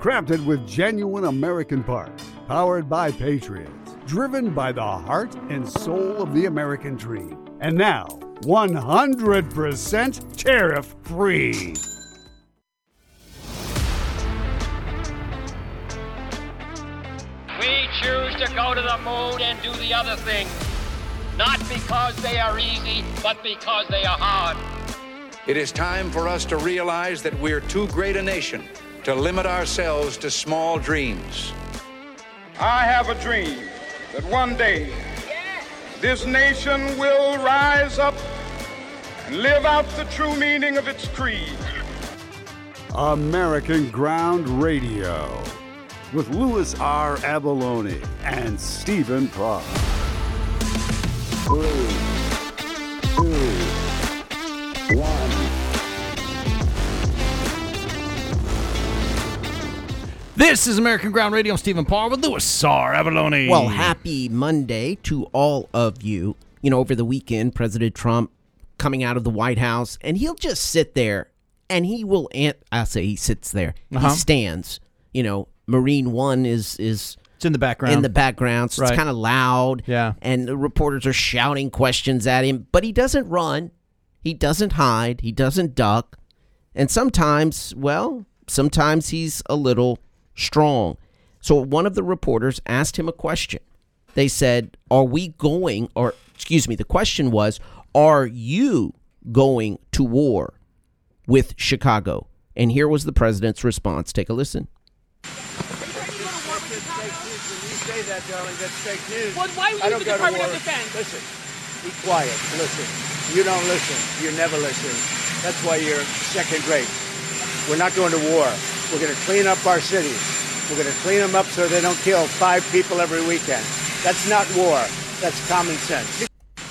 Crafted with genuine American parts, powered by patriots, driven by the heart and soul of the American dream. And now, 100% tariff-free. We choose to go to the moon and do the other thing, not because they are easy, but because they are hard. It is time for us to realize that we're too great a nation to limit ourselves to small dreams. I have a dream that one day this nation will rise up and live out the true meaning of its creed. American Ground Radio with Louis R. Avallone and Stephen Pross. 3, 2, 1. This is American Ground Radio. I'm Stephen Parr with Louis R. Avallone. Well, happy Monday to all of you. You know, over the weekend, President Trump coming out of the White House, and he'll just sit there, and he will, I say he sits there. He stands. You know, Marine One is it's in the background. So right. It's kind of loud. Yeah. And the reporters are shouting questions at him, but he doesn't run. He doesn't hide. He doesn't duck. And sometimes he's a little strong. So one of the reporters asked him a question. They said, the question was, are you going to war with Chicago? And here was the president's response. Take a listen. Well, why would you the Department of Defense? Listen, be quiet. Listen. You don't listen. You never listen. That's why you're second rate. We're not going to war. We're going to clean up our cities. We're going to clean them up so they don't kill 5 people every weekend. That's not war. That's common sense.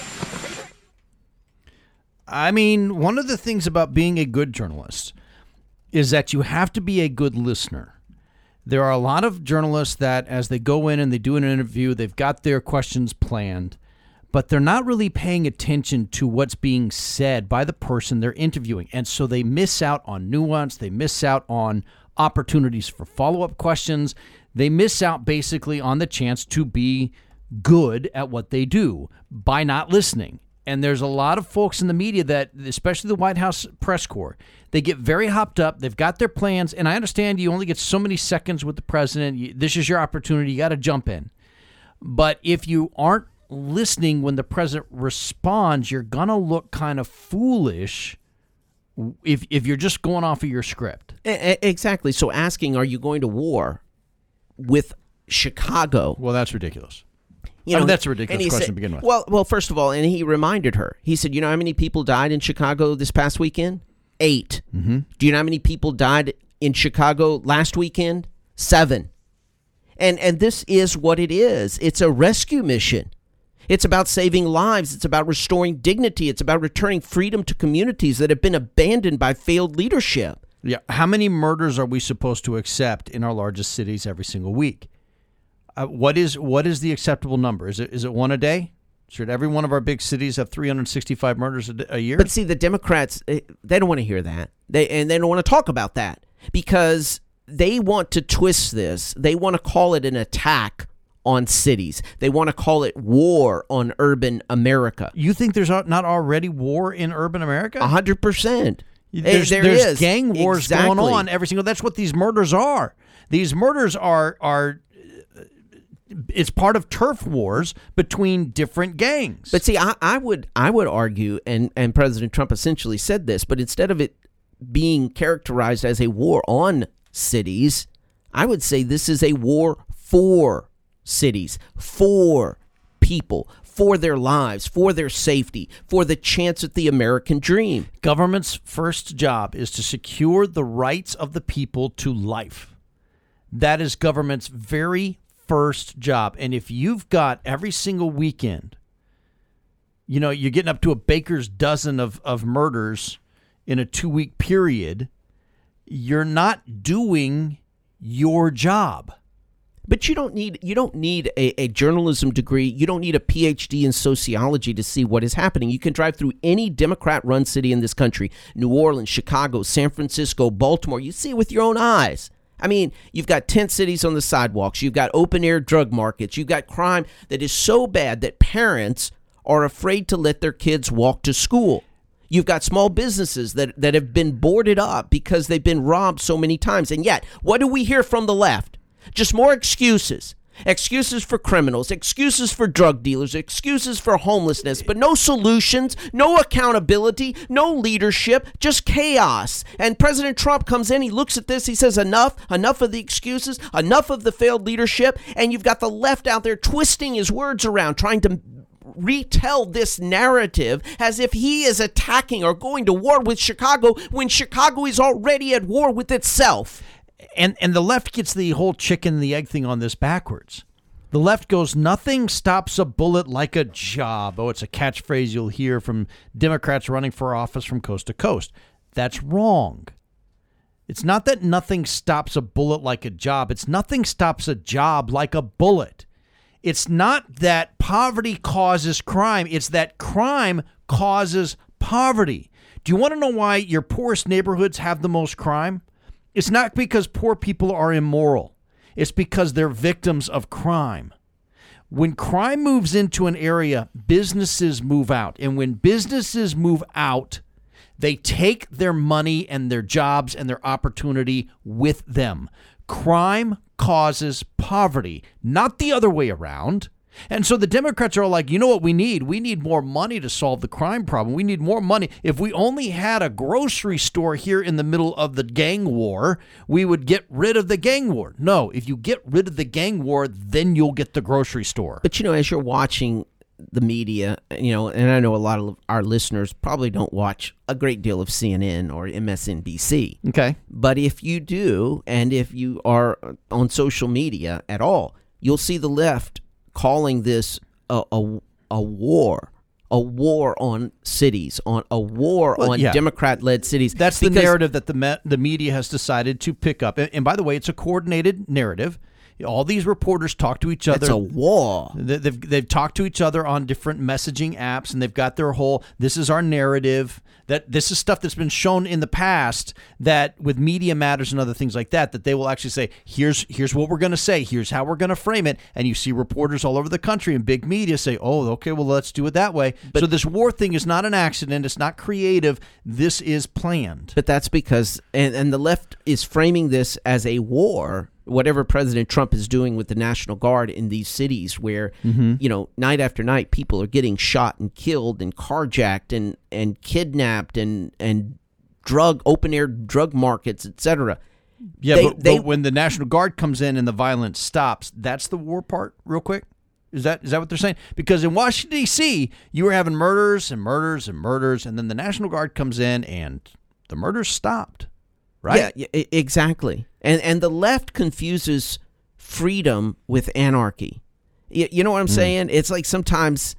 I mean, one of the things about being a good journalist is that you have to be a good listener. There are a lot of journalists that as they go in and they do an interview, they've got their questions planned, but they're not really paying attention to what's being said by the person they're interviewing. And so they miss out on nuance. They miss out on opportunities for follow-up questions. They miss out basically on the chance to be good at what they do by not listening. And there's a lot of folks in the media that, especially the White House press corps, they get very hopped up. They've got their plans. And I understand you only get so many seconds with the president. This is your opportunity. You got to jump in. But if you aren't listening when the president responds, you're going to look kind of foolish if you're just going off of your script. Exactly. So asking, are you going to war with Chicago? Well, that's ridiculous. That's a ridiculous question to begin with. Well, first of all, and he reminded her. He said, you know how many people died in Chicago this past weekend? 8. Mm-hmm. Do you know how many people died in Chicago last weekend? 7. And this is what it is. It's a rescue mission. It's about saving lives. It's about restoring dignity. It's about returning freedom to communities that have been abandoned by failed leadership. Yeah. How many murders are we supposed to accept in our largest cities every single week? What is the acceptable number? Is it 1 a day? Should every one of our big cities have 365 murders a year? But see, the Democrats, they don't want to hear that. They don't want to talk about that because they want to twist this. They want to call it an attack on cities. They want to call it war on urban America. You think there's not already war in urban America? 100%. There's gang wars going on every single. That's what these murders are. These murders are. It's part of turf wars between different gangs. But see, I would argue, and President Trump essentially said this, but instead of it being characterized as a war on cities, I would say this is a war for cities, for people, for their lives, for their safety, for the chance at the American dream. Government's first job is to secure the rights of the people to life. That is government's very first job. And if you've got every single weekend, you're getting up to a baker's dozen of murders in a 2-week period, you're not doing your job. But you don't need a journalism degree. You don't need a PhD in sociology to see what is happening. You can drive through any Democrat-run city in this country, New Orleans, Chicago, San Francisco, Baltimore. You see it with your own eyes. I mean, you've got tent cities on the sidewalks. You've got open-air drug markets. You've got crime that is so bad that parents are afraid to let their kids walk to school. You've got small businesses that have been boarded up because they've been robbed so many times. And yet, what do we hear from the left? Just more excuses. Excuses for criminals, excuses for drug dealers, excuses for homelessness, but no solutions, no accountability, no leadership, just chaos. And President Trump comes in, he looks at this, he says enough of the excuses, enough of the failed leadership, and you've got the left out there twisting his words around, trying to retell this narrative as if he is attacking or going to war with Chicago when Chicago is already at war with itself. And the left gets the whole chicken and the egg thing on this backwards. The left goes, nothing stops a bullet like a job. Oh, it's a catchphrase you'll hear from Democrats running for office from coast to coast. That's wrong. It's not that nothing stops a bullet like a job. It's nothing stops a job like a bullet. It's not that poverty causes crime. It's that crime causes poverty. Do you want to know why your poorest neighborhoods have the most crime? It's not because poor people are immoral. It's because they're victims of crime. When crime moves into an area, businesses move out. And when businesses move out, they take their money and their jobs and their opportunity with them. Crime causes poverty, not the other way around. And so the Democrats are all like, you know what we need? We need more money to solve the crime problem. We need more money. If we only had a grocery store here in the middle of the gang war, we would get rid of the gang war. No, if you get rid of the gang war, then you'll get the grocery store. But, as you're watching the media, and I know a lot of our listeners probably don't watch a great deal of CNN or MSNBC. Okay. But if you do, and if you are on social media at all, you'll see the left calling this a war on cities, on Democrat-led cities. That's the narrative that the media has decided to pick up. And by the way, it's a coordinated narrative. All these reporters talk to each other. It's a war. They've talked to each other on different messaging apps, and they've got their whole, this is our narrative. That this is stuff that's been shown in the past that with Media Matters and other things like that they will actually say, here's what we're going to say. Here's how we're going to frame it. And you see reporters all over the country and big media say, oh, okay, well, let's do it that way. So this war thing is not an accident. It's not creative. This is planned. But that's because, and the left is framing this as a war, whatever President Trump is doing with the National Guard in these cities where, night after night, people are getting shot and killed and carjacked and kidnapped and open-air drug markets, etc. Yeah, but when the National Guard comes in and the violence stops, that's the war part, real quick? Is that what they're saying? Because in Washington, D.C., you were having murders and murders and murders, and then the National Guard comes in and the murders stopped. Right? Yeah, exactly. And the left confuses freedom with anarchy. You know what I'm saying? It's like sometimes,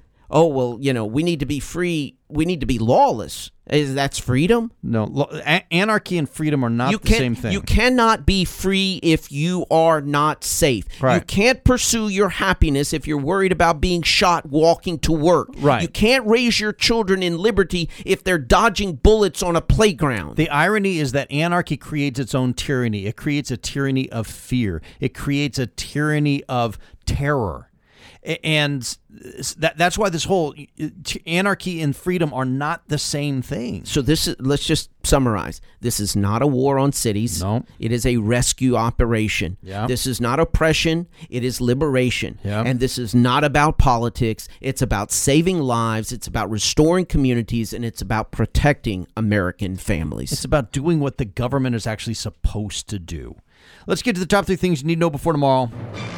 we need to be free. We need to be lawless. That's freedom? No, anarchy and freedom are not the same thing. You cannot be free if you are not safe. Right. You can't pursue your happiness if you're worried about being shot walking to work. Right. You can't raise your children in liberty if they're dodging bullets on a playground. The irony is that anarchy creates its own tyranny. It creates a tyranny of fear. It creates a tyranny of terror. And that's why this whole anarchy and freedom are not the same thing. So let's just summarize. This is not a war on cities. No. It is a rescue operation. Yeah. This is not oppression. It is liberation. Yeah. And this is not about politics. It's about saving lives. It's about restoring communities. And it's about protecting American families. It's about doing what the government is actually supposed to do. Let's get to the top 3 things you need to know before tomorrow.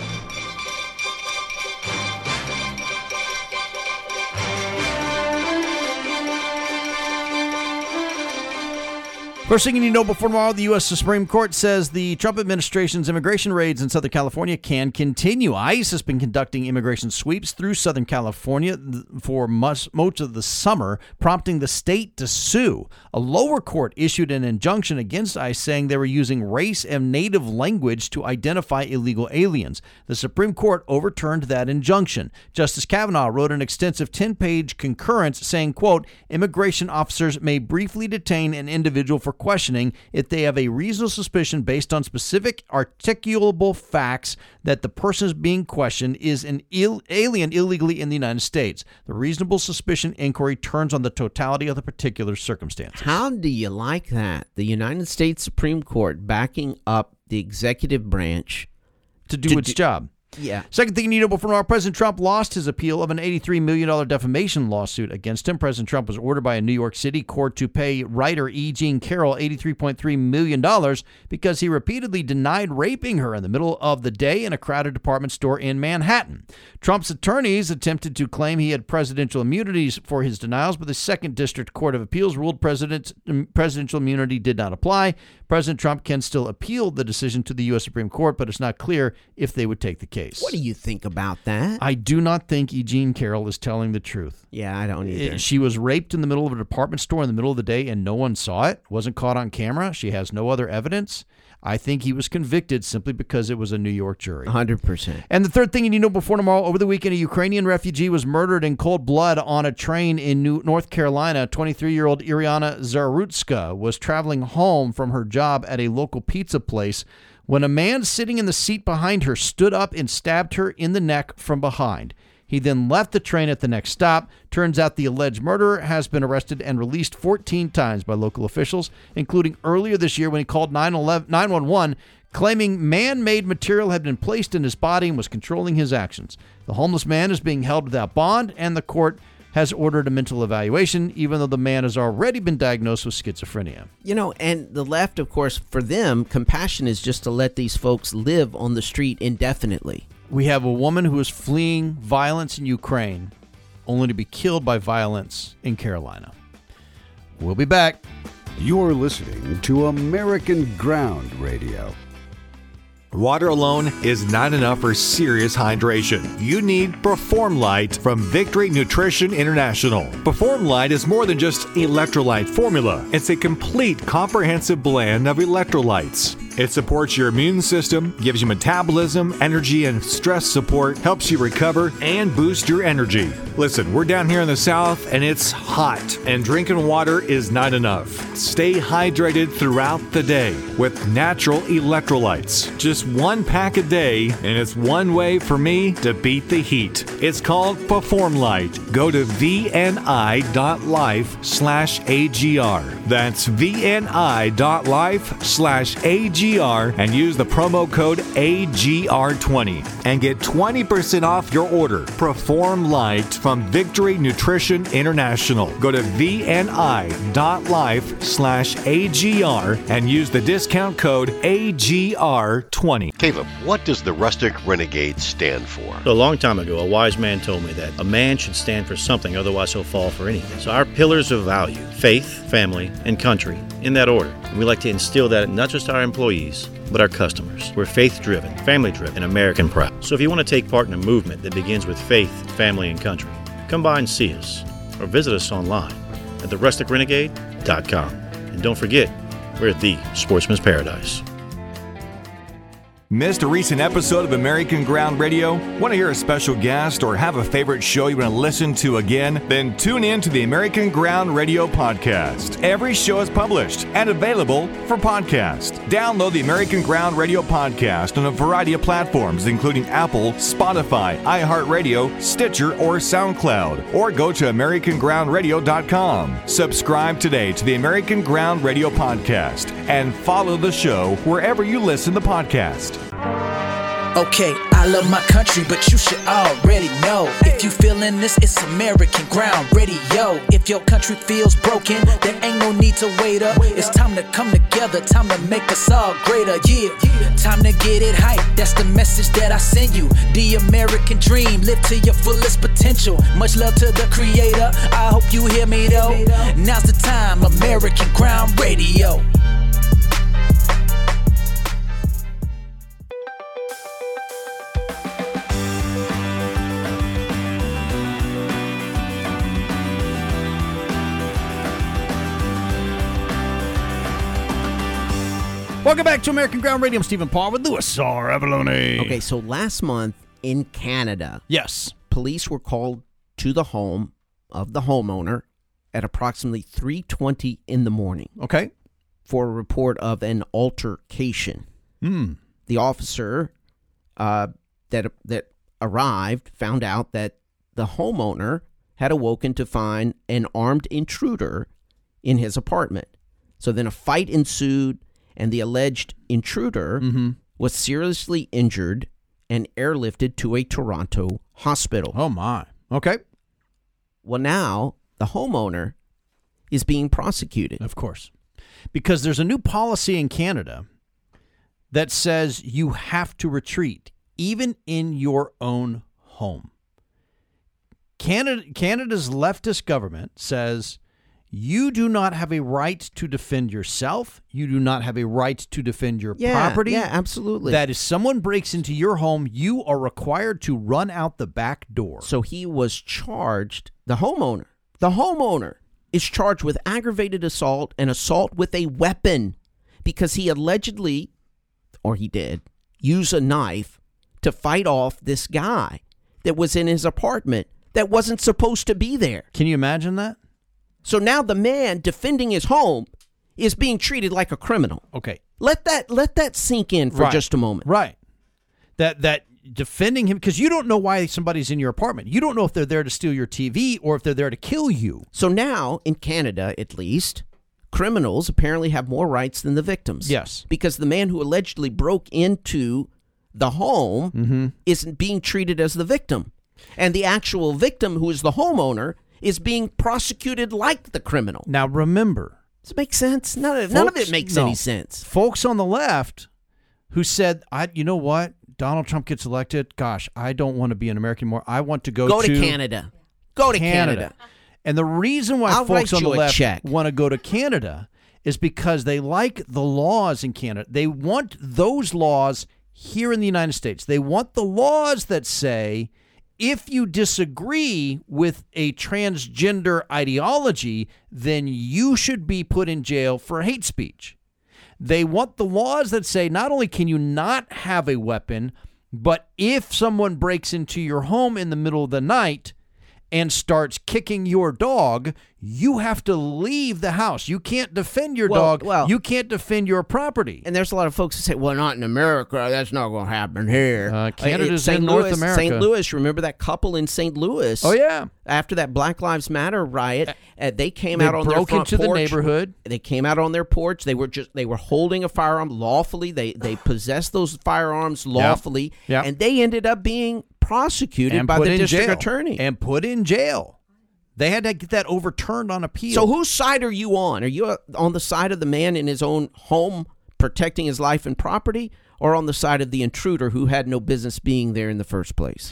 First thing you need to know before tomorrow, the U.S. Supreme Court says the Trump administration's immigration raids in Southern California can continue. ICE has been conducting immigration sweeps through Southern California for most of the summer, prompting the state to sue. A lower court issued an injunction against ICE saying they were using race and native language to identify illegal aliens. The Supreme Court overturned that injunction. Justice Kavanaugh wrote an extensive 10-page concurrence saying, quote, immigration officers may briefly detain an individual for questioning if they have a reasonable suspicion based on specific articulable facts that the person is being questioned is an alien illegally in the United States. The reasonable suspicion inquiry turns on the totality of the particular circumstances. How do you like that? The United States Supreme Court backing up the executive branch to do its job. Yeah. Second thing you need to know before tomorrow, President Trump lost his appeal of an $83 million defamation lawsuit against him. President Trump was ordered by a New York City court to pay writer E. Jean Carroll $83.3 million because he repeatedly denied raping her in the middle of the day in a crowded department store in Manhattan. Trump's attorneys attempted to claim he had presidential immunities for his denials, but the Second District Court of Appeals ruled presidential immunity did not apply. President Trump can still appeal the decision to the U.S. Supreme Court, but it's not clear if they would take the case. What do you think about that? I do not think E. Jean Carroll is telling the truth. Yeah, I don't either. She was raped in the middle of a department store in the middle of the day, and no one saw it. Wasn't caught on camera. She has no other evidence. I think he was convicted simply because it was a New York jury. 100%. And the third thing you need to know before tomorrow, over the weekend, a Ukrainian refugee was murdered in cold blood on a train in North Carolina. 23-year-old Iriana Zarutska was traveling home from her job at a local pizza place when a man sitting in the seat behind her stood up and stabbed her in the neck from behind. He then left the train at the next stop. Turns out the alleged murderer has been arrested and released 14 times by local officials, including earlier this year when he called 911, claiming man-made material had been placed in his body and was controlling his actions. The homeless man is being held without bond, and the court has ordered a mental evaluation, even though the man has already been diagnosed with schizophrenia. You know, and the left, of course, for them, compassion is just to let these folks live on the street indefinitely. We have a woman who is fleeing violence in Ukraine, only to be killed by violence in Carolina. We'll be back. You're listening to American Ground Radio. Water alone is not enough for serious hydration. You need Perform Light from Victory Nutrition International. Perform Light is more than just electrolyte formula. It's a complete, comprehensive blend of electrolytes. It supports your immune system, gives you metabolism, energy, and stress support, helps you recover, and boost your energy. Listen, we're down here in the South, and it's hot, and drinking water is not enough. Stay hydrated throughout the day with natural electrolytes. Just one pack a day, and it's one way for me to beat the heat. It's called Perform Light. Go to vni.life/AGR. That's vni.life/AGR and use the promo code AGR20 and get 20% off your order. Perform Light from Victory Nutrition International. Go to vni.life/AGR and use the discount code AGR20. Caleb, what does the Rustic Renegade stand for? A long time ago, a wise man told me that a man should stand for something, otherwise he'll fall for anything. So our pillars of value: faith, family, and country, in that order. And we like to instill that in not just our employees, but our customers. We're faith-driven, family-driven, and American proud. So if you want to take part in a movement that begins with faith, family, and country, come by and see us, or visit us online at therusticrenegade.com. And don't forget, we're the Sportsman's Paradise. Missed a recent episode of American Ground Radio? Want to hear a special guest or have a favorite show you want to listen to again? Then tune in to the American Ground Radio podcast. Every show is published and available for podcast. Download the American Ground Radio podcast on a variety of platforms, including Apple, Spotify, iHeartRadio, Stitcher, or SoundCloud. Or go to AmericanGroundRadio.com. Subscribe today to the American Ground Radio podcast and follow the show wherever you listen to podcasts. Okay, I love my country, but you should already know. If you feeling this, it's American Ground Radio. If your country feels broken, there ain't no need to wait up. It's time to come together, time to make us all greater. Yeah, time to get it hype. That's the message that I send you. The American dream, live to your fullest potential. Much love to the creator. I hope you hear me though. Now's the time, American Ground Radio. Welcome back to American Ground Radio. I'm Stephen Paul with Louis R. Avalone. Okay, so last month in Canada, yes, police were called to the home of the homeowner at approximately 3:20 in the morning. Okay. for a report of an altercation. The officer that arrived found out that the homeowner had awoken to find an armed intruder in his apartment. So then a fight ensued, and the alleged intruder was seriously injured and airlifted to a Toronto hospital. Oh, my. Okay. Well, now the homeowner is being prosecuted. Of course. Because there's a new policy in Canada that says you have to retreat, even in your own home. Canada's leftist government says you do not have a right to defend yourself. You do not have a right to defend your property. Yeah, absolutely. That if someone breaks into your home, you are required to run out the back door. So he was charged, the homeowner is charged with aggravated assault and assault with a weapon because he allegedly, or he did, use a knife to fight off this guy that was in his apartment that wasn't supposed to be there. Can you imagine that? So now the man defending his home is being treated like a criminal. Okay. Let that sink in for just a moment. Right. That defending him, because you don't know why somebody's in your apartment. You don't know if they're there to steal your TV or if they're there to kill you. So now, in Canada at least, criminals apparently have more rights than the victims. Yes. Because the man who allegedly broke into the home isn't being treated as the victim. And the actual victim, who is the homeowner, is being prosecuted like the criminal. Now, remember. Does it make sense? None of it makes any sense. Folks on the left who said, you know what? Donald Trump gets elected. Gosh, I don't want to be an American anymore. I want to go to Canada. Go to Canada. And the reason why folks on the left want to go to Canada is because they like the laws in Canada. They want those laws here in the United States. They want the laws that say, if you disagree with a transgender ideology, then you should be put in jail for hate speech. They want the laws that say not only can you not have a weapon, but if someone breaks into your home in the middle of the night and starts kicking your dog, you have to leave the house. You can't defend your dog. You can't defend your property. And there's a lot of folks who say, well, not in America. That's not going to happen here. Canada's in North America. St. Louis, remember that couple in St. Louis? Oh, yeah. After that Black Lives Matter riot, they came out on their front porch. They broke into the neighborhood. They came out on their porch. They were holding a firearm lawfully. They possessed those firearms lawfully. Yep. And they ended up being prosecuted by the district attorney. And put in jail. They had to get that overturned on appeal. So whose side are you on? Are you on the side of the man in his own home protecting his life and property, or on the side of the intruder who had no business being there in the first place?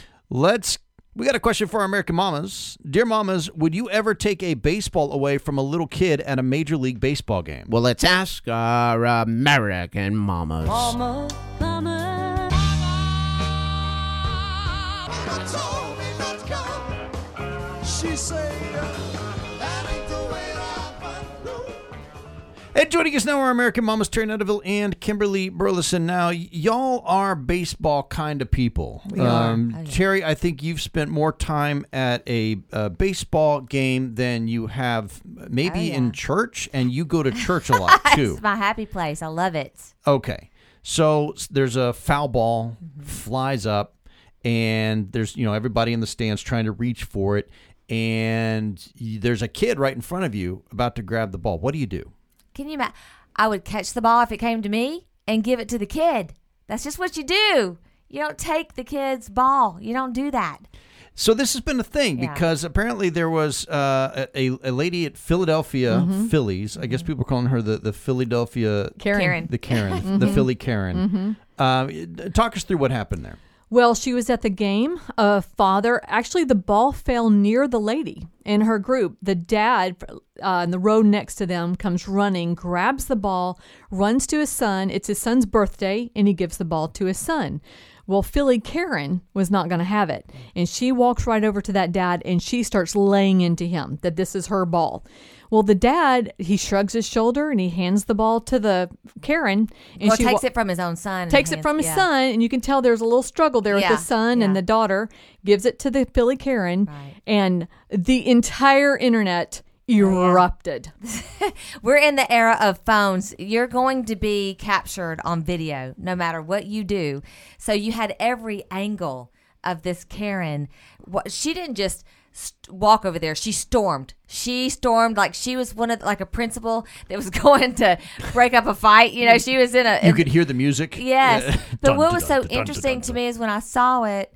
We got a question for our American mamas. Dear mamas, would you ever take a baseball away from a little kid at a Major League Baseball game? Well, let's ask our American mamas. Mama. She said, that ain't the way I do. And joining us now are American mamas Terry Netterville and Kimberly Burleson. Now, y'all are baseball kind of people. We are. Terry, I think you've spent more time at a baseball game than you have maybe in church, and you go to church a lot, too. It's my happy place. I love it. Okay. So there's a foul ball, flies up, and there's, everybody in the stands trying to reach for it. And there's a kid right in front of you about to grab the ball. What do you do? Can you imagine? I would catch the ball if it came to me and give it to the kid. That's just what you do. You don't take the kid's ball. You don't do that. So this has been a thing because apparently there was a lady at Philadelphia Phillies. I guess people are calling her the Philadelphia Karen. The Karen, the Philly Karen. Talk us through what happened there. Well, she was at the game. Actually, the ball fell near the lady in her group. The dad in the row next to them comes running, grabs the ball, runs to his son. It's his son's birthday, and he gives the ball to his son. Well, Philly Karen was not going to have it. And she walks right over to that dad, and she starts laying into him that this is her ball. Well, the dad, he shrugs his shoulder, and he hands the ball to the Karen. And she takes it from his own son. Takes it from his son, and you can tell there's a little struggle there with the son and the daughter. Gives it to the Philly Karen, and the entire internet erupted. We're in the era of phones. You're going to be captured on video no matter what you do. So you had every angle of this Karen. She didn't just walk over there. She stormed. Like she was like a principal that was going to break up a fight. You know, she was in a... You could hear the music. Yes. But what was so interesting to me is when I saw it,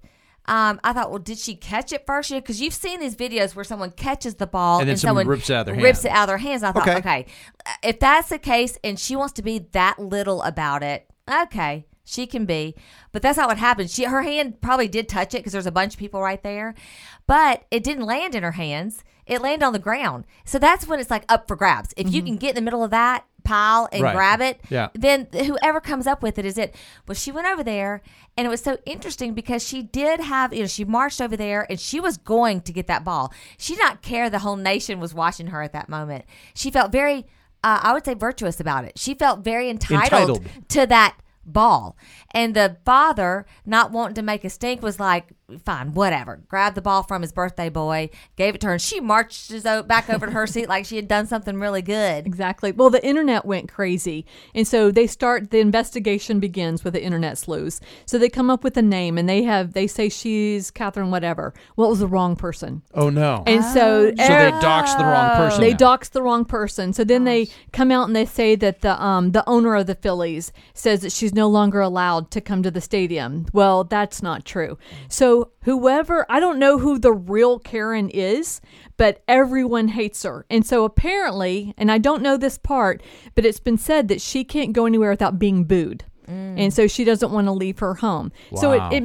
I thought, well, did she catch it first? Because you've seen these videos where someone catches the ball and then someone rips it out of their hands. I thought, okay, if that's the case and she wants to be that little about it, okay, she can be. But that's not what happened. Her hand probably did touch it because there's a bunch of people right there. But it didn't land in her hands. It landed on the ground. So that's when it's like up for grabs. If you can get in the middle of that pile and grab it, then whoever comes up with it is it. Well, she went over there, and it was so interesting because she did have, she marched over there, and she was going to get that ball. She did not care the whole nation was watching her at that moment. She felt very, I would say, virtuous about it. She felt very entitled to that ball. And the father, not wanting to make a stink, was like, fine, whatever. Grabbed the ball from his birthday boy, gave it to her, and she marched back over to her seat like she had done something really good. Exactly. Well, the internet went crazy. And so the investigation begins with the internet sleuths. So they come up with a name, and they say she's Catherine whatever. Well, it was the wrong person. Oh, no. And so they doxed the wrong person. They doxed the wrong person. So then they come out and they say that the owner of the Phillies says that she's no longer allowed to come to the stadium. Well, that's not true. So whoever, I don't know who the real Karen is, but everyone hates her. And so apparently, and I don't know this part, but it's been said that she can't go anywhere without being booed. And so she doesn't want to leave her home. Wow. So it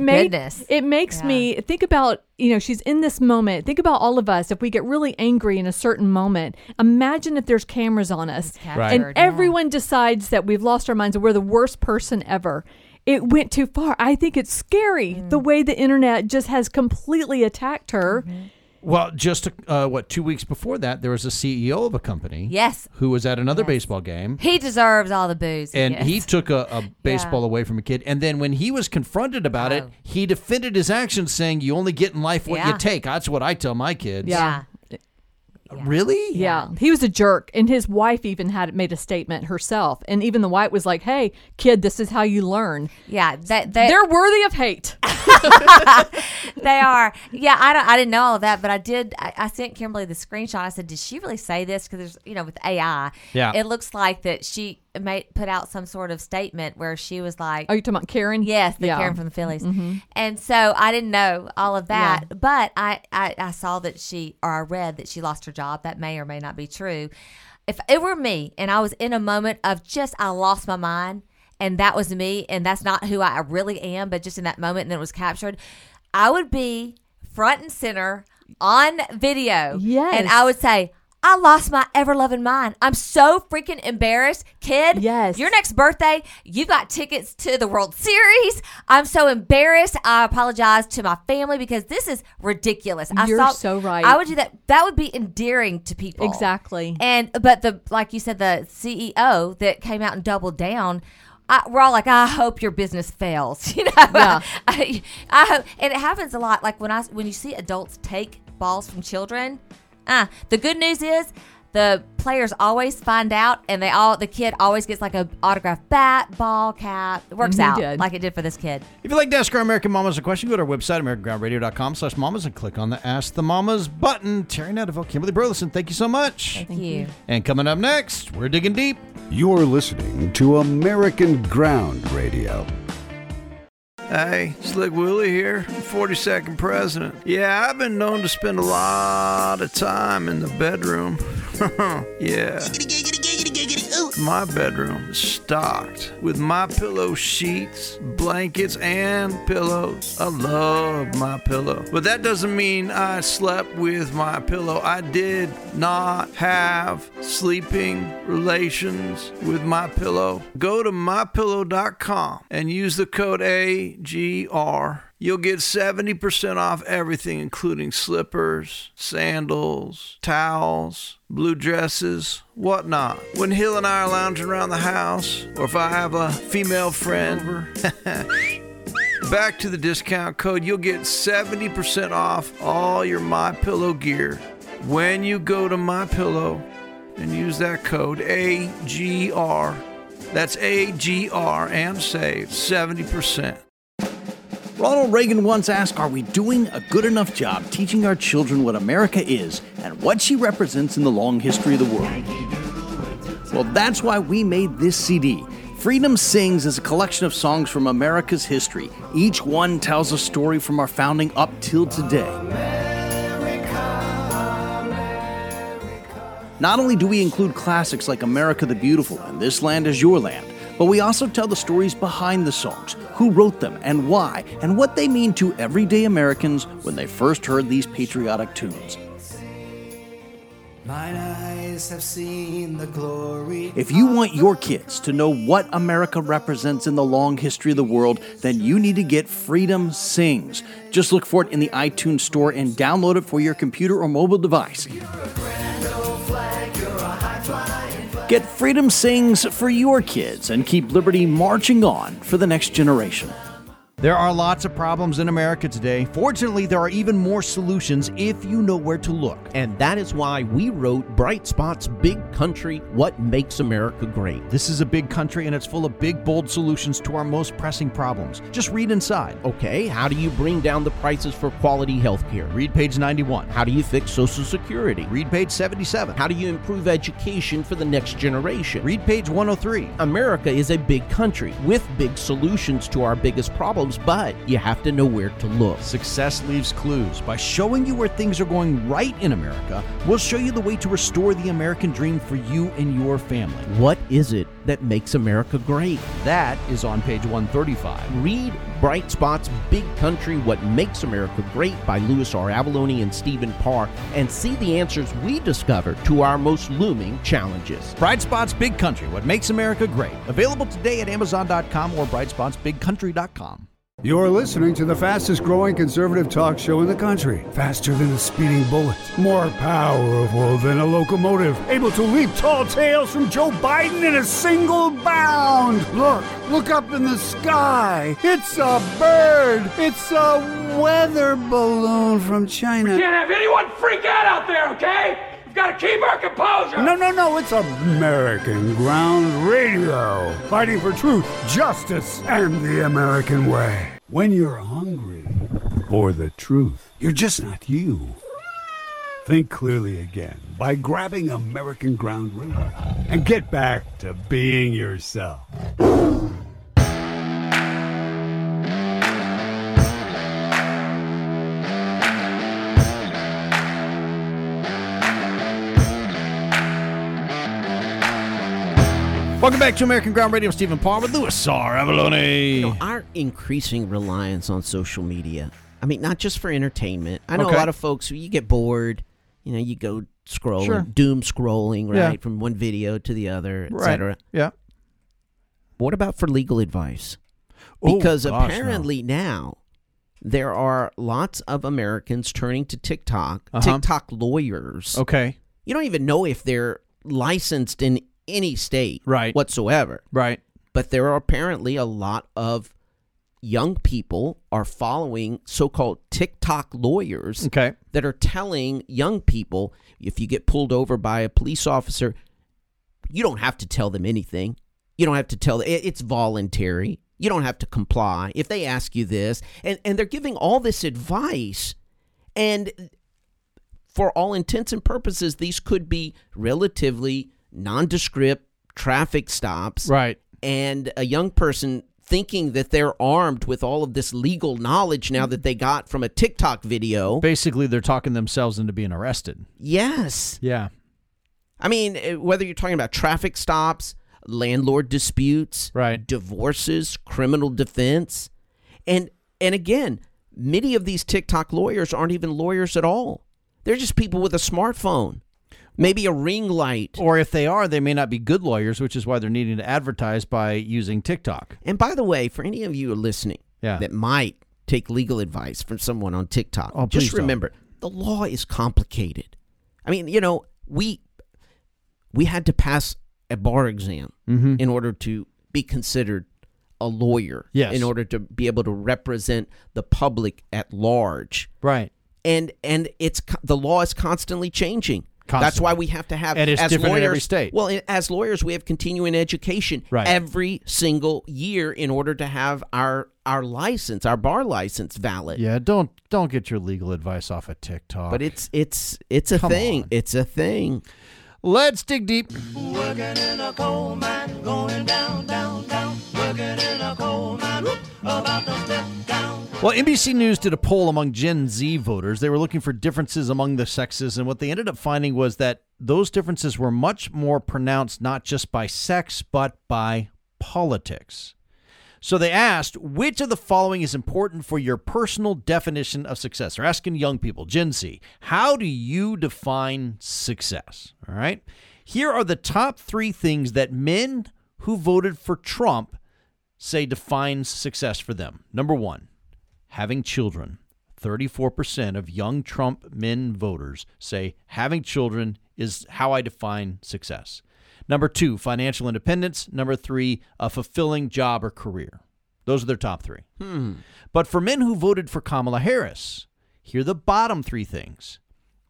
makes me think about, she's in this moment. Think about all of us. If we get really angry in a certain moment, imagine if there's cameras on us and everyone decides that we've lost our minds and we're the worst person ever. It went too far. I think it's scary the way the internet just has completely attacked her. Well, just 2 weeks before that, there was a CEO of a company, who was at another baseball game. He deserves all the booze, and he took a baseball away from a kid. And then when he was confronted about it, he defended his actions, saying, "You only get in life what you take." That's what I tell my kids. Yeah. Really? Yeah. He was a jerk. And his wife even made a statement herself. And even the wife was like, hey, kid, this is how you learn. Yeah. They're worthy of hate. They are. Yeah, I didn't know all of that, but I did. I sent Kimberly the screenshot. I said, did she really say this? Because there's, with AI, it looks like that she put out some sort of statement where she was like, are you talking about Karen? Yes, Karen from the Phillies. And so I didn't know all of that, but I saw that I read that she lost her job. That may or may not be true. If it were me and I was in a moment of I lost my mind, and that was me, and that's not who I really am, but just in that moment, and then it was captured, I would be front and center on video. Yes. And I would say, I lost my ever-loving mind. I'm so freaking embarrassed. Kid, your next birthday, you got tickets to the World Series. I'm so embarrassed. I apologize to my family because this is ridiculous. You're so right. I would do that. That would be endearing to people. Exactly. But like you said, the CEO that came out and doubled down, we're all like, I hope your business fails. Yeah. I hope, and it happens a lot. Like when you see adults take balls from children. The good news is the players always find out, and the kid always gets like a autographed bat, ball, cap. It works out like it did for this kid. If you'd like to ask our American Mamas a question, go to our website, AmericanGroundRadio.com/mamas, and click on the Ask the Mamas button. Terry Netterville, Kimberly Burleson, thank you so much. Thank you. And coming up next, we're digging deep. You're listening to American Ground Radio. Hey, Slick Willie here, 42nd president. Yeah, I've been known to spend a lot of time in the bedroom. Yeah. My bedroom is stocked with MyPillow sheets, blankets, and pillows. I love MyPillow. But that doesn't mean I slept with MyPillow. I did not have sleeping relations with MyPillow. Go to MyPillow.com and use the code AGR. You'll get 70% off everything, including slippers, sandals, towels, blue dresses, whatnot. When Hill and I are lounging around the house, or if I have a female friend over, back to the discount code, you'll get 70% off all your MyPillow gear. when you go to MyPillow and use that code AGR, that's AGR, and save 70%. Ronald Reagan once asked, are we doing a good enough job teaching our children what America is and what she represents in the long history of the world? Well, that's why we made this CD. Freedom Sings is a collection of songs from America's history. Each one tells a story from our founding up till today. Not only do we include classics like America the Beautiful and This Land Is Your Land, but we also tell the stories behind the songs, who wrote them and why, and what they mean to everyday Americans when they first heard these patriotic tunes. Mine eyes have seen the glory. If you want your kids to know what America represents in the long history of the world, then you need to get Freedom Sings. Just look for it in the iTunes Store and download it for your computer or mobile device. Get Freedom Sings for your kids and keep liberty marching on for the next generation. There are lots of problems in America today. Fortunately, there are even more solutions if you know where to look. And that is why we wrote Bright Spot's Big Country, What Makes America Great. This is a big country and it's full of big, bold solutions to our most pressing problems. Just read inside. Okay, how do you bring down the prices for quality health care? Read page 91. How do you fix Social Security? Read page 77. How do you improve education for the next generation? Read page 103. America is a big country with big solutions to our biggest problems, but you have to know where to look. Success leaves clues. By showing you where things are going right in America, we'll show you the way to restore the American dream for you and your family. What is it that makes America great? That is on page 135. Read Bright Spot's Big Country, What Makes America Great by Louis R. Avalone and Stephen Parr, and see the answers we discovered to our most looming challenges. Bright Spot's Big Country, What Makes America Great. Available today at Amazon.com or BrightSpotsBigCountry.com. You're listening to the fastest growing conservative talk show in the country. Faster than a speeding bullet. More powerful than a locomotive. Able to leap tall tales from Joe Biden in a single bound. Look up in the sky. It's a bird. It's a weather balloon from China. We can't have anyone freak out there, okay? We've got to keep our composure. No. It's American Ground Radio. Fighting for truth, justice, and the American way. When you're hungry for the truth, you're just not you. Think clearly again by grabbing American Ground Radio and get back to being yourself. Welcome back to American Ground Radio. Stephen Parr with Louis R. Avalone. Our increasing reliance on social media, I mean, not just for entertainment. I know a lot of folks, you get bored, you go scrolling, doom scrolling, right, from one video to the other, etc. Yeah. What about for legal advice? Because apparently now there are lots of Americans turning to TikTok, TikTok lawyers. Okay. You don't even know if they're licensed in any state whatsoever. Right. But there are apparently a lot of young people are following so-called TikTok lawyers that are telling young people, if you get pulled over by a police officer, you don't have to tell them anything. You don't have to tell them. It's voluntary. You don't have to comply. If they ask you this, and they're giving all this advice, and for all intents and purposes, these could be relatively nondescript traffic stops. Right. And a young person thinking that they're armed with all of this legal knowledge now that they got from a TikTok video. Basically, they're talking themselves into being arrested. Yes. Yeah. I mean, whether you're talking about traffic stops, landlord disputes, divorces, criminal defense. And again, many of these TikTok lawyers aren't even lawyers at all. They're just people with a smartphone. Maybe a ring light. Or if they are, they may not be good lawyers, which is why they're needing to advertise by using TikTok. And by the way, for any of you listening that might take legal advice from someone on TikTok, just remember, the law is complicated. I mean, we had to pass a bar exam in order to be considered a lawyer, in order to be able to represent the public at large. Right. and the law is constantly changing. That's why we have to have, and it's as different lawyers, in every state. Well, as lawyers, we have continuing education every single year in order to have our license, our bar license, valid. Yeah, don't get your legal advice off of TikTok. But it's a thing. On. It's a thing. Let's dig deep. Working in a coal mine, going down, down, down. Working in a coal mine, about to step down. Well, NBC News did a poll among Gen Z voters. They were looking for differences among the sexes, and what they ended up finding was that those differences were much more pronounced not just by sex, but by politics. So they asked, which of the following is important for your personal definition of success? They're asking young people, Gen Z, how do you define success? All right. Here are the top 3 things that men who voted for Trump say defines success for them. Number 1, having children. 34% of young Trump men voters say having children is how I define success. Number 2, financial independence. Number 3, a fulfilling job or career. Those are their top 3. But for men who voted for Kamala Harris, here are the bottom 3 things.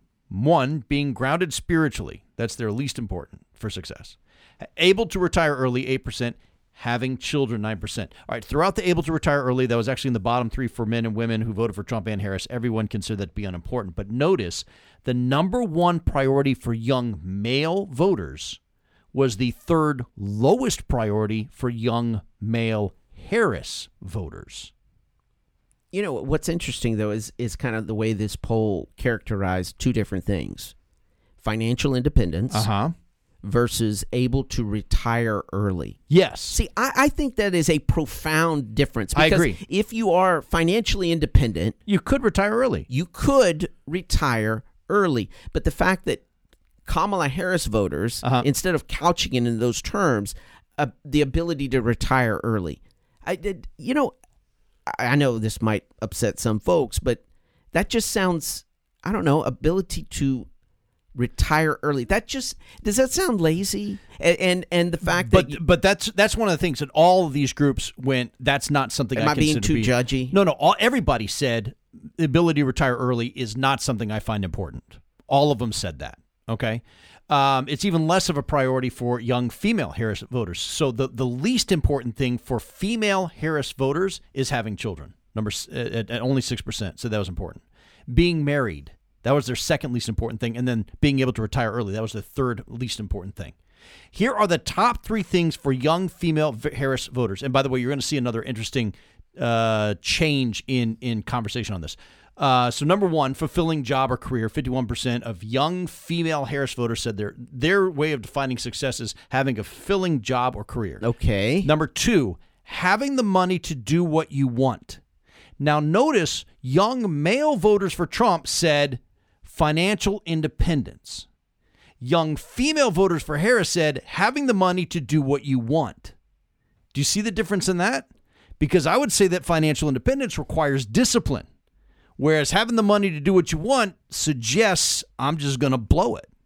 1, being grounded spiritually. That's their least important for success. Able to retire early, 8%. Having children, 9%. All right, throughout the able to retire early, that was actually in the bottom 3 for men and women who voted for Trump and Harris. Everyone considered that to be unimportant. But notice the number 1 priority for young male voters was the 3rd lowest priority for young male Harris voters. You know, what's interesting, though, is kind of the way this poll characterized 2 different things. Financial independence. Versus able to retire early. Yes. See, I think that is a profound difference. I agree. If you are financially independent, you could retire early. You could retire early. But the fact that Kamala Harris voters, instead of couching it in those terms, the ability to retire early. I know this might upset some folks, but that just sounds, I don't know, ability to retire early. Does that sound lazy? And the fact but that's one of the things that all of these groups went, that's not something am I being too judgy? No, everybody said the ability to retire early is not something I find important. All of them said that. Okay. It's even less of a priority for young female Harris voters. So the least important thing for female Harris voters is having children. At only 6%. So that was important. Being married. That was their second least important thing. And then being able to retire early. That was the 3rd least important thing. Here are the top 3 things for young female Harris voters. And by the way, you're going to see another interesting change in conversation on this. So number 1, fulfilling job or career. 51% of young female Harris voters said their way of defining success is having a fulfilling job or career. Okay. Number 2, having the money to do what you want. Now notice young male voters for Trump said financial independence. Young female voters for Harris said having the money to do what you want. Do you see the difference in that? Because I would say that financial independence requires discipline, whereas having the money to do what you want suggests I'm just going to blow it.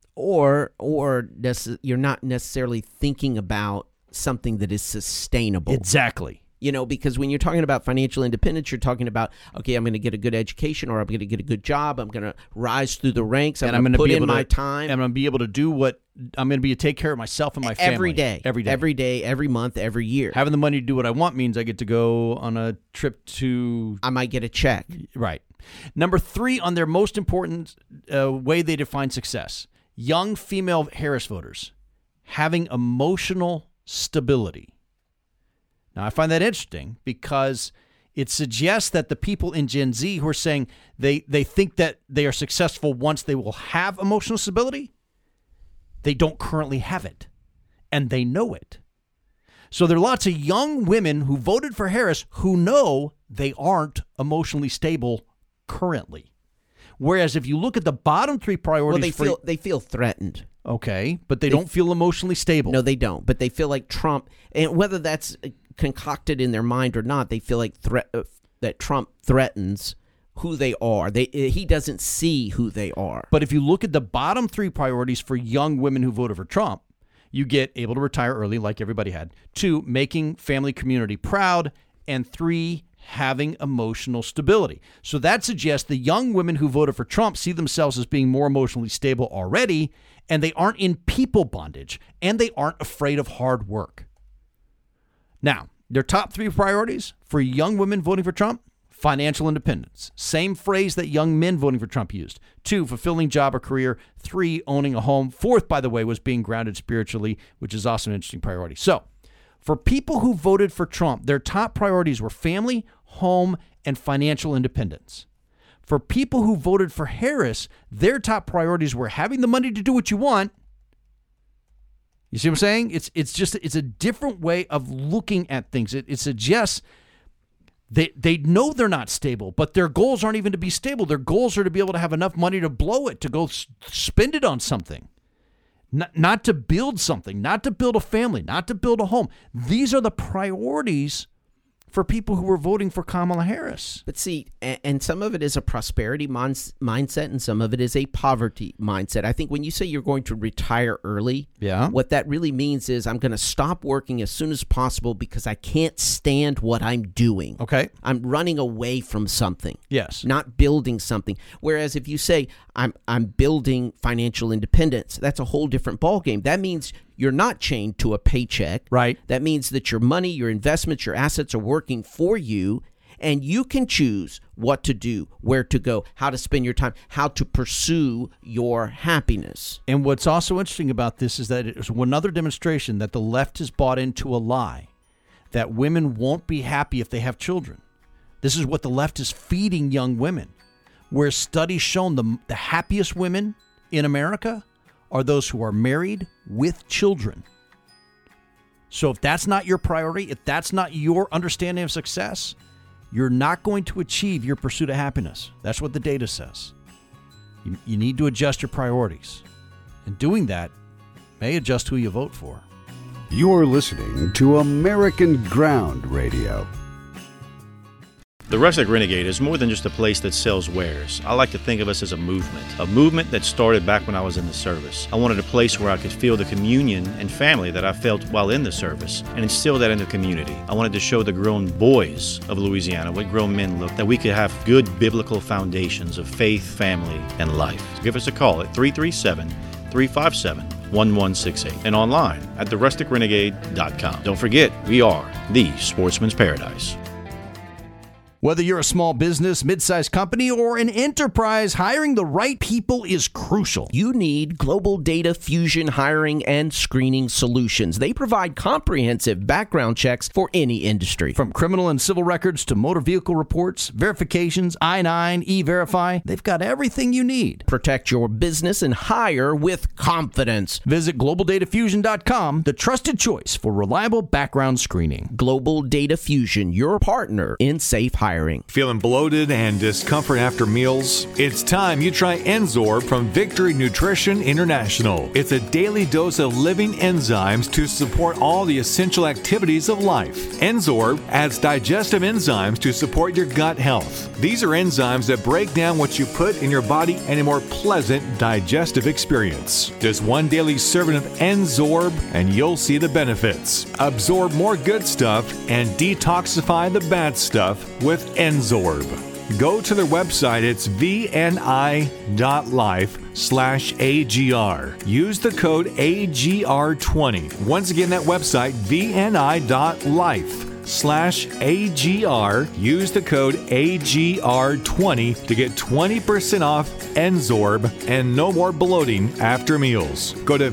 Or you're not necessarily thinking about something that is sustainable. Exactly. You know, because when you're talking about financial independence, you're talking about, okay, I'm going to get a good education, or I'm going to get a good job. I'm going to rise through the ranks. I'm going to put in my time. And I'm going to be able to do what I'm going to take care of myself and my family. Every day, every month, every year. Having the money to do what I want means I get to go on a trip to... I might get a check. Right. Number 3 on their most important way they define success. Young female Harris voters having emotional stability. Now, I find that interesting because it suggests that the people in Gen Z who are saying they think that they are successful once they will have emotional stability, they don't currently have it, and they know it. So there are lots of young women who voted for Harris who know they aren't emotionally stable currently. Whereas if you look at the bottom 3 priorities... Well, they feel threatened. Okay, but they don't feel emotionally stable. No, they don't. But they feel like Trump, and whether that's concocted in their mind or not, they feel like that Trump threatens who they are. He doesn't see who they are. But if you look at the bottom 3 priorities for young women who voted for Trump, you get able to retire early like everybody had. 2, making family community proud. And 3, having emotional stability. So that suggests the young women who voted for Trump see themselves as being more emotionally stable already, and they aren't in people bondage, and they aren't afraid of hard work. Now, their top 3 priorities for young women voting for Trump: financial independence. Same phrase that young men voting for Trump used. 2, fulfilling job or career. 3, owning a home. 4th, by the way, was being grounded spiritually, which is also an interesting priority. So, for people who voted for Trump, their top priorities were family, home, and financial independence. For people who voted for Harris, their top priorities were having the money to do what you want. You see what I'm saying? It's a different way of looking at things. It suggests they know they're not stable, but their goals aren't even to be stable. Their goals are to be able to have enough money to blow it, to go spend it on something. Not to build something, not to build a family, not to build a home. These are the priorities for people who were voting for Kamala Harris. But see, and some of it is a prosperity mindset, and some of it is a poverty mindset. I think when you say you're going to retire early, what that really means is I'm going to stop working as soon as possible because I can't stand what I'm doing. Okay. I'm running away from something. Yes. Not building something. Whereas if you say I'm building financial independence, that's a whole different ballgame. That means you're not chained to a paycheck. Right. That means that your money, your investments, your assets are working for you, and you can choose what to do, where to go, how to spend your time, how to pursue your happiness. And what's also interesting about this is that it was another demonstration that the left has bought into a lie that women won't be happy if they have children. This is what the left is feeding young women, where studies shown the happiest women in America are those who are married with children. So if that's not your priority, if that's not your understanding of success, you're not going to achieve your pursuit of happiness. That's what the data says. You need to adjust your priorities. And doing that may adjust who you vote for. You're listening to American Ground Radio. The Rustic Renegade is more than just a place that sells wares. I like to think of us as a movement that started back when I was in the service. I wanted a place where I could feel the communion and family that I felt while in the service and instill that in the community. I wanted to show the grown boys of Louisiana what grown men look, that we could have good biblical foundations of faith, family, and life. So give us a call at 337-357-1168 and online at therusticrenegade.com. Don't forget, we are the Sportsman's Paradise. Whether you're a small business, mid-sized company, or an enterprise, hiring the right people is crucial. You need Global Data Fusion hiring and screening solutions. They provide comprehensive background checks for any industry. From criminal and civil records to motor vehicle reports, verifications, I-9, E-Verify, they've got everything you need. Protect your business and hire with confidence. Visit GlobalDataFusion.com, the trusted choice for reliable background screening. Global Data Fusion, your partner in safe hiring. Feeling bloated and discomfort after meals? It's time you try Enzorb from Victory Nutrition International. It's a daily dose of living enzymes to support all the essential activities of life. Enzorb adds digestive enzymes to support your gut health. These are enzymes that break down what you put in your body in a more pleasant digestive experience. Just one daily serving of Enzorb and you'll see the benefits. Absorb more good stuff and detoxify the bad stuff with Enzorb. Go to their website. It's vni.life/AGR. Use the code AGR20. Once again, that website, vni.life/AGR. Use the code AGR20 to get 20% off Enzorb and no more bloating after meals. Go to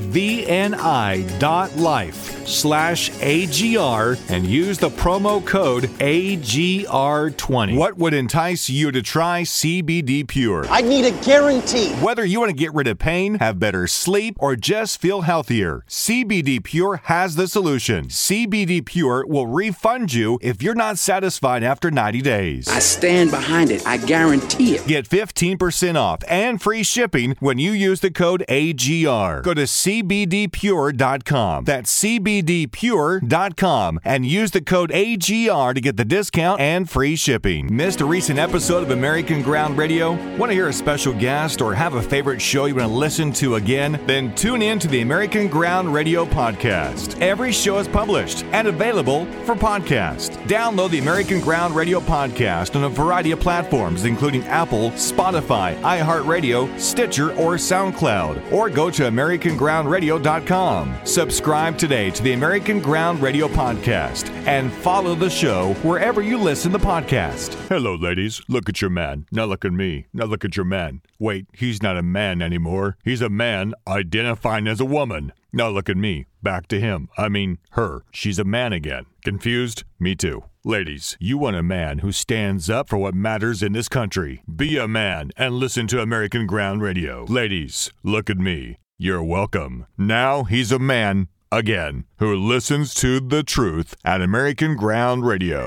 vni.life/AGR and use the promo code AGR20. What would entice you to try CBD Pure? I need a guarantee. Whether you want to get rid of pain, have better sleep, or just feel healthier, CBD Pure has the solution. CBD Pure will refund you if you're not satisfied after 90 days. I stand behind it. I guarantee it. Get 15% off and free shipping when you use the code AGR. Go to CBDPure.com. That's CBDPure.com and use the code AGR to get the discount and free shipping. Missed a recent episode of American Ground Radio? Want to hear a special guest or have a favorite show you want to listen to again? Then tune in to the American Ground Radio podcast. Every show is published and available for podcast. podcast. Download the American Ground Radio podcast on a variety of platforms, including Apple, Spotify, iHeartRadio, Stitcher, or SoundCloud. Or go to AmericanGroundRadio.com. Subscribe today to the American Ground Radio podcast and follow the show wherever you listen to podcasts. Hello, ladies. Look at your man. Now look at me. Now look at your man. Wait, he's not a man anymore. He's a man identifying as a woman. Now look at me. Back to him. I mean, her. She's a man again. Confused? Me too. Ladies, you want a man who stands up for what matters in this country. Be a man and listen to American Ground Radio. Ladies, look at me. You're welcome. Now he's a man again who listens to the truth at American Ground Radio.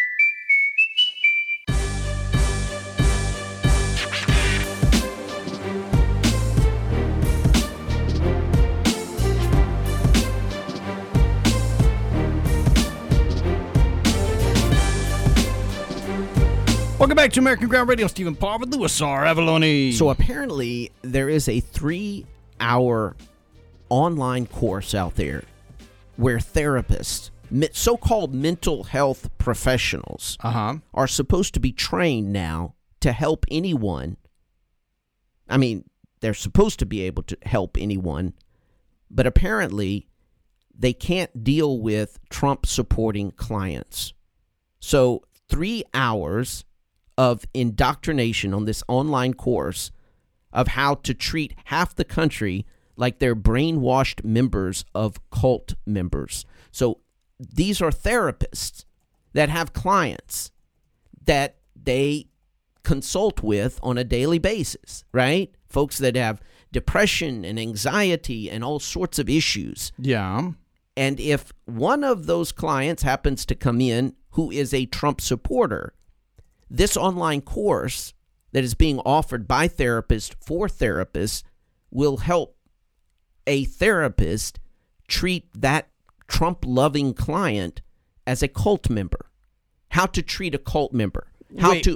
Welcome back to American Ground Radio. Stephen Paul with Louis R. Avalone. So apparently there is a 3-hour online course out there where therapists, so-called mental health professionals, are supposed to be trained now to help anyone. I mean, they're supposed to be able to help anyone, but apparently they can't deal with Trump-supporting clients. So 3 hours of indoctrination on this online course of how to treat half the country like they're brainwashed members of cult members. So these are therapists that have clients that they consult with on a daily basis, right? Folks that have depression and anxiety and all sorts of issues. Yeah. And if one of those clients happens to come in who is a Trump supporter, this online course that is being offered by therapists for therapists will help a therapist treat that Trump-loving client as a cult member. How to treat a cult member. How to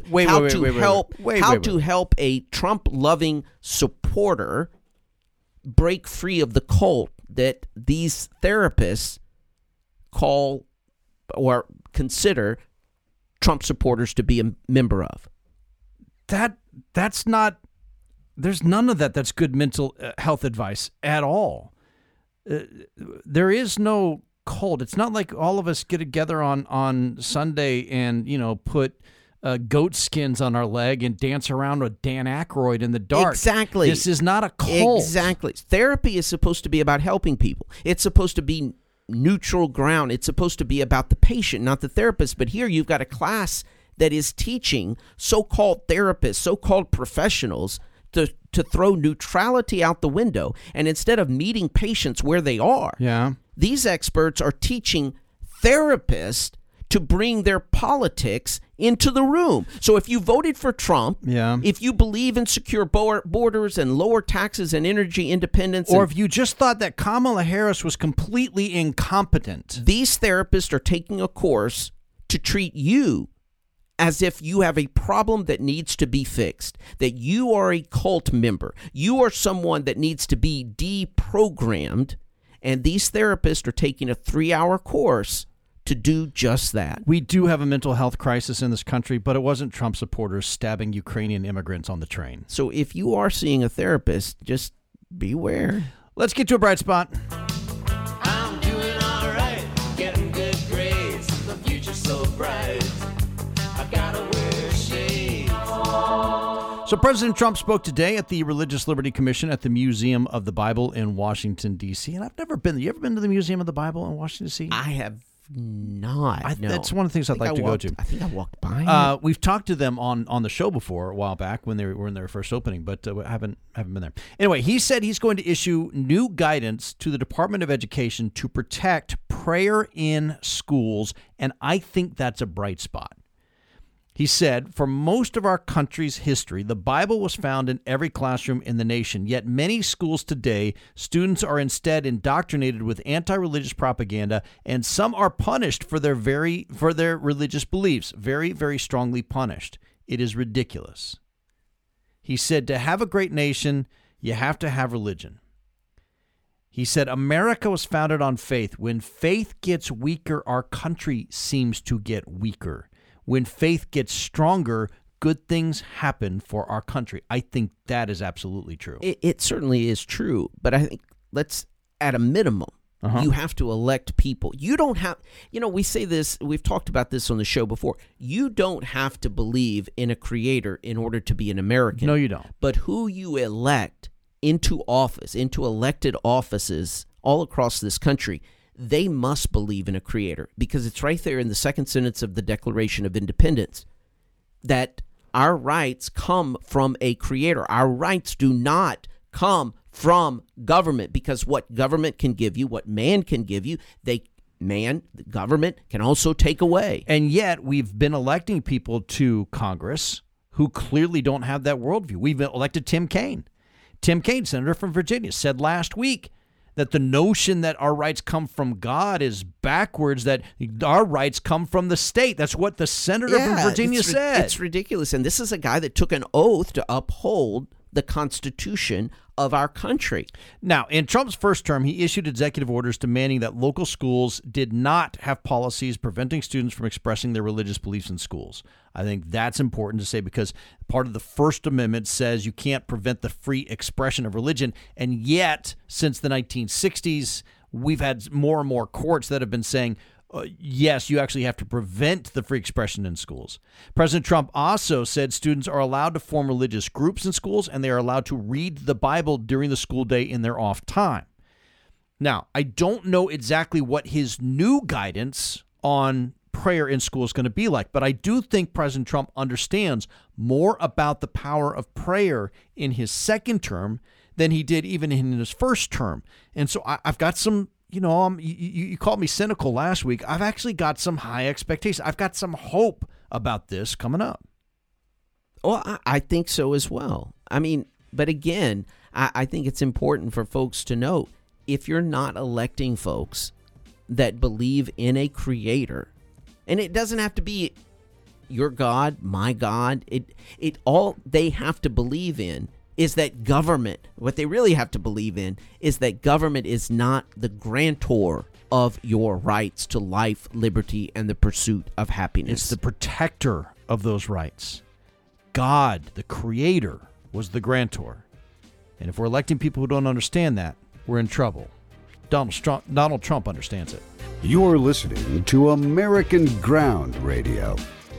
help a Trump-loving supporter break free of the cult that these therapists call or consider Trump supporters to be a member of. That's not, there's none of that that's good mental health advice at all. There is no cult. It's not like all of us get together on Sunday and, put goat skins on our leg and dance around with Dan Aykroyd in the dark. Exactly. This is not a cult. Exactly. Therapy is supposed to be about helping people. It's supposed to be neutral ground. It's supposed to be about the patient, not the therapist. But here you've got a class that is teaching so-called therapists, so-called professionals to throw neutrality out the window. And instead of meeting patients where they are, these experts are teaching therapists to bring their politics into the room. So if you voted for Trump, if you believe in secure borders and lower taxes and energy independence, or if you just thought that Kamala Harris was completely incompetent, these therapists are taking a course to treat you as if you have a problem that needs to be fixed, that you are a cult member, you are someone that needs to be deprogrammed, and these therapists are taking a 3-hour course to do just that. We do have a mental health crisis in this country, but it wasn't Trump supporters stabbing Ukrainian immigrants on the train. So if you are seeing a therapist, just beware. Let's get to a bright spot. I'm doing all right, getting good grades. The future's so bright, I gotta wear shades. So President Trump spoke today at the Religious Liberty Commission at the Museum of the Bible in Washington, D.C. And I've never been there. You ever been to the Museum of the Bible in Washington, D.C.? I have not. No. That's one of the things I'd like to go to. I think I walked by. We've talked to them on the show before a while back when they were in their first opening, but haven't been there. Anyway, he said he's going to issue new guidance to the Department of Education to protect prayer in schools, and I think that's a bright spot. He said, for most of our country's history, the Bible was found in every classroom in the nation. Yet many schools today, students are instead indoctrinated with anti-religious propaganda, and some are punished for their religious beliefs, very, very strongly punished. It is ridiculous. He said, to have a great nation, you have to have religion. He said, America was founded on faith. When faith gets weaker, our country seems to get weaker. When faith gets stronger, good things happen for our country. I think that is absolutely true. It certainly is true. But I think at a minimum, you have to elect people. You don't have, we say this, we've talked about this on the show before. You don't have to believe in a creator in order to be an American. No, you don't. But who you elect into office, into elected offices all across this country, they must believe in a creator, because it's right there in the second sentence of the Declaration of Independence that our rights come from a creator. Our rights do not come from government, because what government can give you, what man can give you, the government can also take away. And yet we've been electing people to Congress who clearly don't have that worldview. We've elected Tim Kaine. Tim Kaine, senator from Virginia, said last week that the notion that our rights come from God is backwards, that our rights come from the state. That's what the senator from Virginia said. It's ridiculous. And this is a guy that took an oath to uphold the Constitution of our country. Now, in Trump's first term, he issued executive orders demanding that local schools did not have policies preventing students from expressing their religious beliefs in schools. I think that's important to say, because part of the First Amendment says you can't prevent the free expression of religion. And yet, since the 1960s, we've had more and more courts that have been saying, yes, you actually have to prevent the free expression in schools. President Trump also said students are allowed to form religious groups in schools, and they are allowed to read the Bible during the school day in their off time. Now, I don't know exactly what his new guidance on prayer in school is going to be like, but I do think President Trump understands more about the power of prayer in his second term than he did even in his first term. And so I've got some, you called me cynical last week. I've actually got some high expectations. I've got some hope about this coming up. Well, I think so as well. I mean, but again, I think it's important for folks to know, if you're not electing folks that believe in a creator, and it doesn't have to be your God, my God, it all they have to believe in is that government, what they really have to believe in is that government is not the grantor of your rights to life, liberty, and the pursuit of happiness. It's the protector of those rights. God, the creator, was the grantor. And if we're electing people who don't understand that, we're in trouble. Donald Trump understands it. You're listening to American Ground Radio.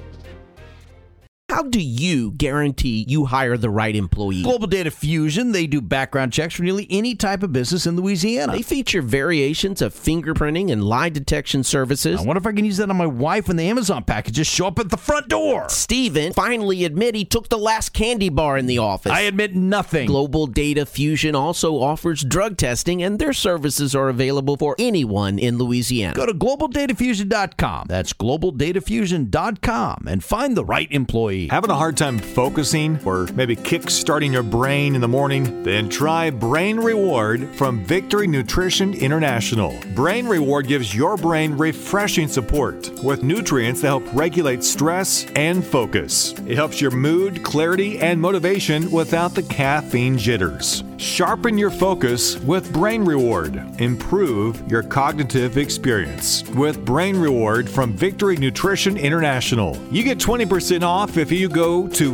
How do you guarantee you hire the right employee? Global Data Fusion, they do background checks for nearly any type of business in Louisiana. They feature variations of fingerprinting and lie detection services. I wonder if I can use that on my wife when the Amazon packages show up at the front door. Steven finally admit he took the last candy bar in the office. I admit nothing. Global Data Fusion also offers drug testing, and their services are available for anyone in Louisiana. Go to globaldatafusion.com. That's globaldatafusion.com and find the right employee. Having a hard time focusing or maybe kick-starting your brain in the morning? Then try Brain Reward from Victory Nutrition International. Brain Reward gives your brain refreshing support with nutrients that help regulate stress and focus. It helps your mood, clarity, and motivation without the caffeine jitters. Sharpen your focus with Brain Reward. Improve your cognitive experience with Brain Reward from Victory Nutrition International. You get 20% off if you go to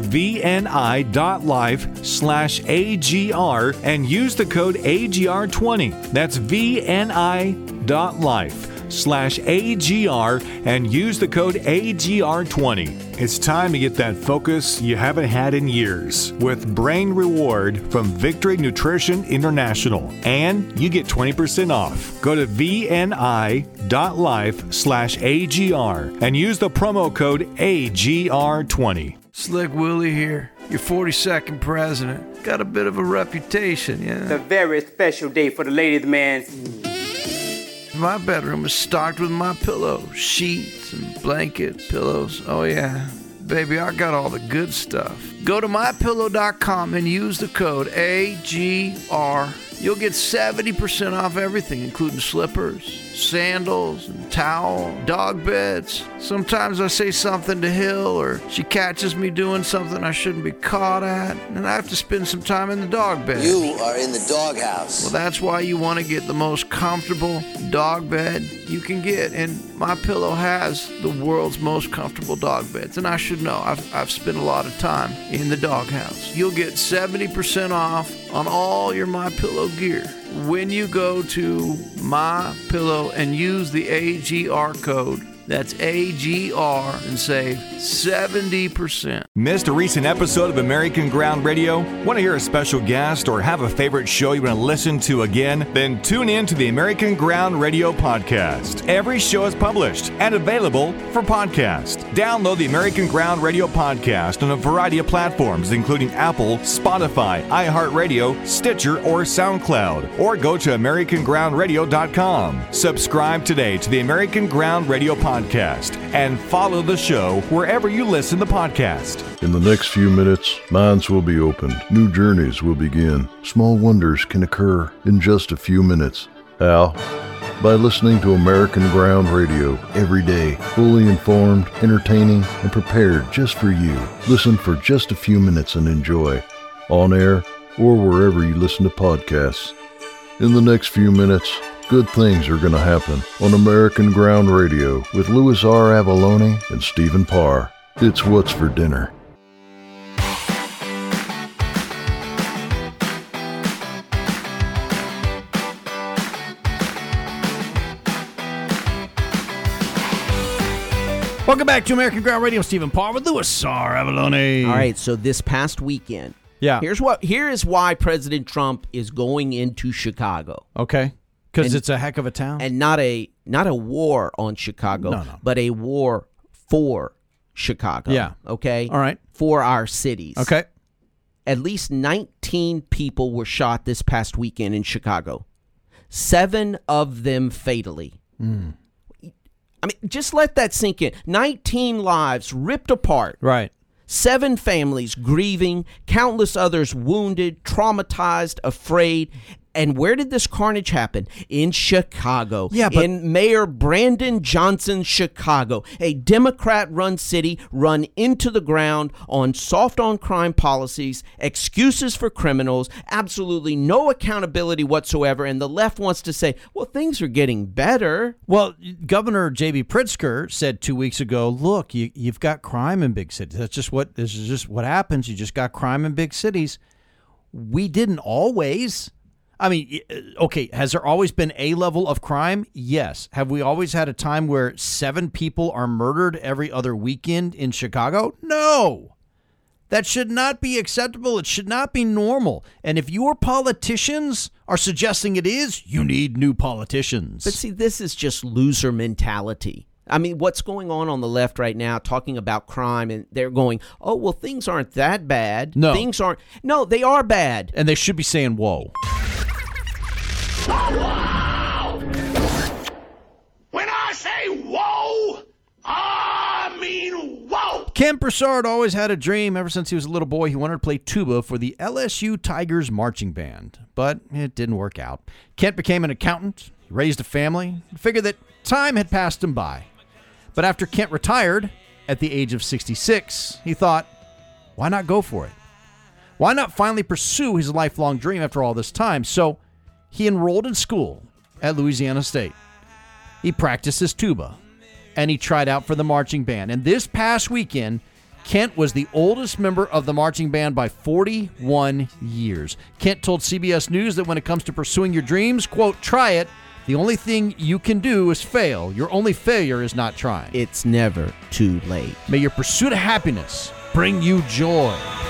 vni.life/AGR and use the code AGR20. That's vni.life/AGR and use the code AGR20. It's time to get that focus you haven't had in years with Brain Reward from Victory Nutrition International. And you get 20% off. Go to vni.life/AGR and use the promo code AGR20. Slick Willie here, your 42nd president. Got a bit of a reputation, yeah? It's a very special day for the ladies, man. My bedroom is stocked with my pillows, sheets and blankets, pillows. Oh yeah, baby, I got all the good stuff. Go to mypillow.com and use the code AGR20 you'll get 70% off everything, including slippers, sandals, and towel, dog beds. Sometimes I say something to Hill, or she catches me doing something I shouldn't be caught at, and I have to spend some time in the dog bed. You are in the doghouse. Well, that's why you want to get the most comfortable dog bed you can get, and MyPillow has the world's most comfortable dog beds, and I should know. I've spent a lot of time in the doghouse. You'll get 70% off on all your MyPillow gear when you go to MyPillow and use the AGR code. That's AGR and save 70%. Missed a recent episode of American Ground Radio? Want to hear a special guest or have a favorite show you want to listen to again? Then tune in to the American Ground Radio podcast. Every show is published and available for podcast. Download the American Ground Radio podcast on a variety of platforms, including Apple, Spotify, iHeartRadio, Stitcher, or SoundCloud. Or go to AmericanGroundRadio.com. Subscribe today to the American Ground Radio podcast and follow the show wherever you listen to podcasts. In the next few minutes, minds will be opened. New journeys will begin. Small wonders can occur in just a few minutes. How? By listening to American Ground Radio every day. Fully informed, entertaining, and prepared just for you. Listen for just a few minutes and enjoy. On air or wherever you listen to podcasts. In the next few minutes, good things are going to happen on American Ground Radio with Louis R. Avalone and Stephen Parr. It's What's for Dinner. Welcome back to American Ground Radio. Stephen Parr with Louis R. Avalone. All right, so this past weekend, here is why President Trump is going into Chicago. Okay. Because it's a heck of a town? And not a war on Chicago, but a war for Chicago. Yeah. Okay? All right. For our cities. Okay. At least 19 people were shot this past weekend in Chicago. 7 of them fatally. I mean, just let that sink in. 19 lives ripped apart. Right. 7 families grieving, countless others wounded, traumatized, afraid. And where did this carnage happen? In Chicago. Yeah, but in Mayor Brandon Johnson's Chicago, a Democrat-run city run into the ground on soft-on-crime policies, excuses for criminals, absolutely no accountability whatsoever, and the left wants to say, well, things are getting better. Well, Governor J.B. Pritzker said 2 weeks ago, look, you've got crime in big cities. This is just what happens. You just got crime in big cities. We didn't always. I mean, okay, has there always been a level of crime? Yes. Have we always had a time where 7 people are murdered every other weekend in Chicago? No. That should not be acceptable. It should not be normal. And if your politicians are suggesting it is, you need new politicians. But see, this is just loser mentality. I mean, what's going on the left right now, talking about crime, and they're going, oh, well, things aren't that bad. No. No, they are bad. And they should be saying, whoa. Wow! When I say whoa, I mean whoa! Kent Broussard always had a dream. Ever since he was a little boy, he wanted to play tuba for the LSU Tigers marching band. But it didn't work out. Kent became an accountant. He raised a family. Figured that time had passed him by. But after Kent retired at the age of 66, he thought, why not go for it? Why not finally pursue his lifelong dream after all this time? So he enrolled in school at Louisiana State. He practiced his tuba, and he tried out for the marching band. And this past weekend, Kent was the oldest member of the marching band by 41 years. Kent told CBS News that when it comes to pursuing your dreams, quote, try it. The only thing you can do is fail. Your only failure is not trying. It's never too late. May your pursuit of happiness bring you joy.